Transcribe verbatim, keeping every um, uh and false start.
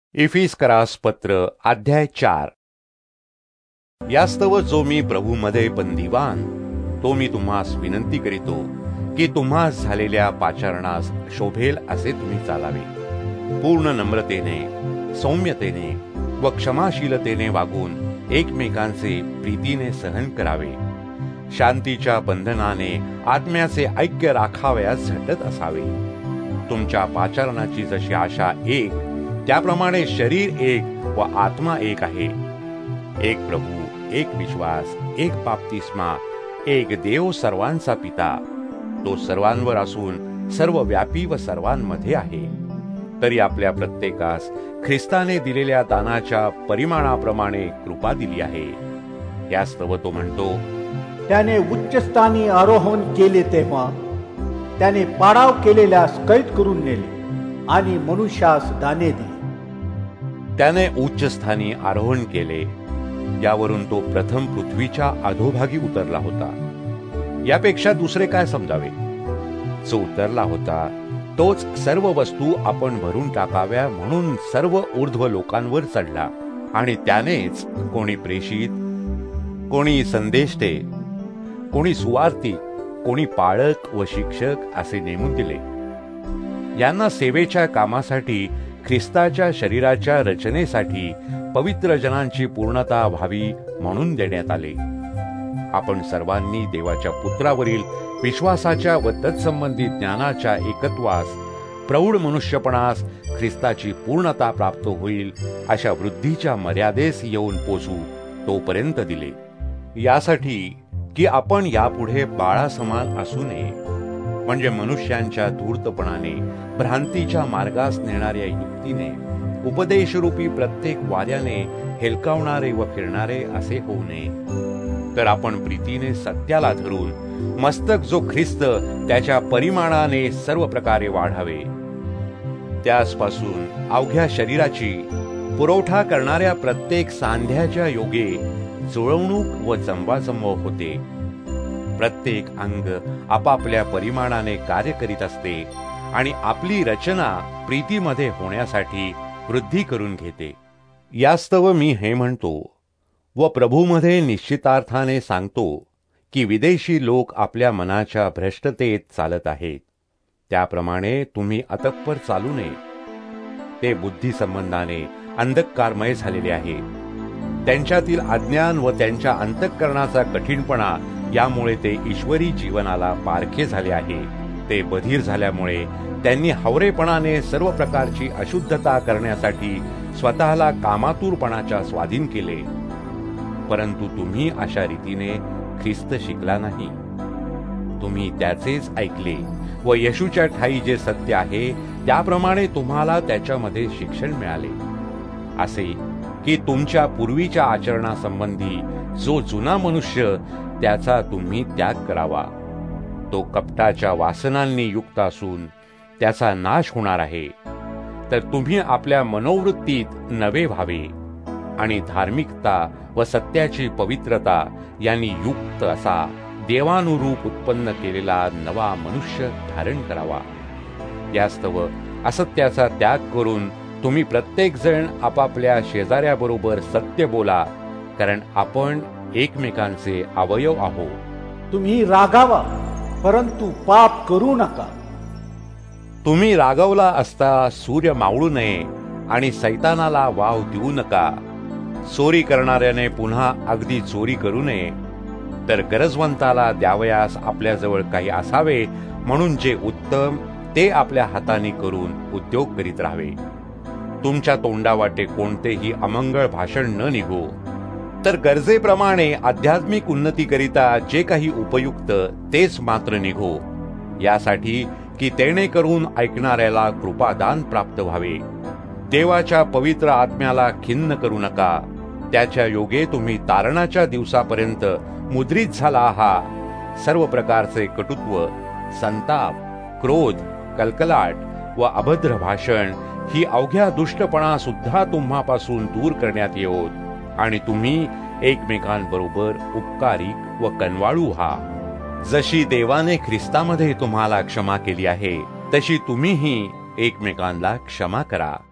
इफिस्करास पत्र अध्याय चार. यास्तव जो मी प्रभूमध्ये बंदीवान, तो मी तुम्हास विनंती करीतो की तुम्हास झालेल्या पाचारणास शोभेल असे तुम्ही चालावे. पूर्ण नम्रतेने, सौम्यतेने व क्षमाशीलतेने वागून एकमेकांचे प्रीतीने सहन करावे. शांतीच्या बंधनाने आत्म्याचे ऐक्य राखावयास झटत असावे. तुमच्या पाचारणाची जशी आशा एक, त्याप्रमाणे शरीर एक व आत्मा एक आहे. एक प्रभू, एक विश्वास, एक बाप्तिस्मा, एक देव सर्वांचा पिता. तो सर्वांवर असून सर्वव्यापी व सर्वांमध्ये आहे. तरी आपल्या प्रत्येकास ख्रिस्ताने दिलेल्या दानाच्या परिमाणाप्रमाणे कृपा दिली आहे. यास्तव तो म्हणतो, त्याने उच्चस्थानी आरोहण केले तेव्हा त्याने पाडाव केलेल्यास कैद करून नेले आणि मनुष्यास दाने दिले. त्याने उच्चस्थानी आरोहण केले, यावरून तो प्रथम पृथ्वीच्या अधोभागी उतरला होता. यापेक्षा दुसरे काय समजावे? जो उतरला होता तोच सर्व वस्तू आपण भरून टाकाव्या म्हणून सर्व ऊर्ध्व लोकांवर चढला. आणि त्यानेच कोणी प्रेषित, कोणी संदेष्टे, कोणी सुवार्थी, कोणी पाळक व शिक्षक असे नेमून दिले. यांना सेवेच्या कामासाठी, ख्रिस्ताच्या शरीराच्या रचनेसाठी पवित्र जनांची पूर्णता व्हावी म्हणून देण्यात आले. आपण सर्वांनी देवाच्या पुत्रावरील विश्वासाच्या व तत्संबंधी ज्ञानाच्या एकत्वास, प्रौढ मनुष्यपणास ख्रिस्ताची पूर्णता प्राप्त होईल अशा वृद्धीच्या मर्यादेस येऊन पोचू तोपर्यंत दिले. यासाठी की आपण यापुढे बाळासमान असू नये, म्हणजे मनुष्यांच्या धूर्तपणाने, भ्रांतीच्या मार्गास नेणाऱ्या युक्तीने, उपदेशरूपी प्रत्येक वाऱ्याने हेलकावणारे व फिरणारे असे होऊ नये. तर आपण प्रीतीने सत्याला धरून मस्तक जो ख्रिस्त त्याच्या परिमाणाने सर्व प्रकारे वाढावे. त्याचपासून अवघ्या शरीराची पुरवठा करणाऱ्या प्रत्येक सांध्याच्या योगे जुळवणूक व जमवाजमव होते. प्रत्येक अंग आपापल्या परिमाणाने कार्य करीत असते आणि आपली रचना प्रीतीमध्ये होण्यासाठी वृद्धी करून घेते. यास्तव मी हे म्हणतो व प्रभूमध्ये निश्चितार्थाने सांगतो की विदेशी लोक आपल्या मनाच्या भ्रष्टतेत चालत आहेत. त्याप्रमाणे तुम्ही अतप्पर चालू नये. ते बुद्धी संबंधाने अंधकारमय झालेले आहेत. त्यांच्यातील अज्ञान व त्यांच्या अंतःकरणाचा कठीणपणा यामुळे ते ईश्वरी जीवनाला पारखे झाले आहे. ते बधीर झाल्यामुळे त्यांनी हावरेपणाने सर्व प्रकारची अशुद्धता करण्यासाठी स्वतःला कामातुरपणाच्या स्वाधीन केले. परंतु तुम्ही अशा रीतीने ख्रिस्त शिकला नाही. तुम्ही त्याचेच ऐकले व येशूच्या ठाई जे सत्य आहे त्याप्रमाणे तुम्हाला त्याच्यामध्ये शिक्षण मिळाले, असे की तुमच्या पूर्वीच्या आचरणासंबंधी जो जुना मनुष्य त्याचा तुम्ही त्याग करावा. तो कपटाच्या वासनांनी युक्त असून त्याचा नाश होणार आहे. तर तुम्ही आपल्या मनोवृत्तीत नवे व्हावे आणि धार्मिकता व सत्याची पवित्रता यांनी युक्त असा देवानुरूप उत्पन्न केलेला नवा मनुष्य धारण करावा. यास्तव असत्याचा त्याग करून तुम्ही प्रत्येक जण आपापल्या शेजाऱ्याबरोबर सत्य बोला, कारण आपण एकमेकांचे अवयव आहोत. तुम्ही रागावा, परंतु पाप करू नका. तुम्ही रागावला असता सूर्य मावळू नये आणि सैतानाला वाव देऊ नका. चोरी करणाऱ्याने पुन्हा अगदी चोरी करू नये, तर गरजवंताला द्यावयास आपल्याजवळ काही असावे म्हणून जे उत्तम ते आपल्या हाताने करून उद्योग करीत राहावे. तुमच्या तोंडावाटे कोणतेही अमंगळ भाषण न निघो, तर गरजेप्रमाणे आध्यात्मिक उन्नतीकरिता जे काही उपयुक्त तेच मात्र निघो, यासाठी की तेणे करून ऐकणाऱ्याला कृपादान प्राप्त व्हावे. देवाच्या पवित्र आत्म्याला खिन्न करू नका. त्याच्या योगे तुम्ही तारणाच्या दिवसापर्यंत मुद्रित झाला आहात. सर्व प्रकारचे कटुत्व, संताप, क्रोध, कलकलाट व अभद्र भाषण ही अवघ्या दुष्टपणा सुद्धा तुम्हापासून दूर करण्यात येवोत आणि तुम्ही एकमेकांबरोबर उपकारिक व कनवाळू व्हा. जशी देवाने ख्रिस्तामध्ये तुम्हाला क्षमा केली आहे, तशी तुम्हीही एकमेकांना क्षमा करा.